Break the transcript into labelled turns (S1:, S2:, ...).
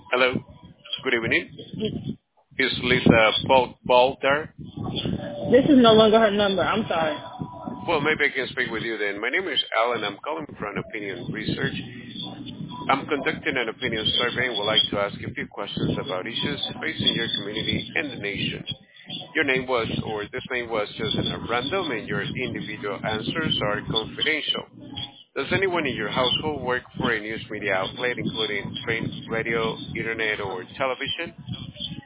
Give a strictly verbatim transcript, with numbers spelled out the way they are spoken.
S1: Hello. Good evening. Is Lisa Paul, Paul there?
S2: This is no longer her number. I'm sorry.
S1: Well, maybe I can speak with you then. My name is Alan. I'm calling from Opinion Research. I'm conducting an opinion survey and would like to ask a few questions about issues facing your community and the nation. Your name was, or this name was chosen at random, and your individual answers are confidential. Does anyone in your household work for a news media outlet, including print, radio, internet, or television?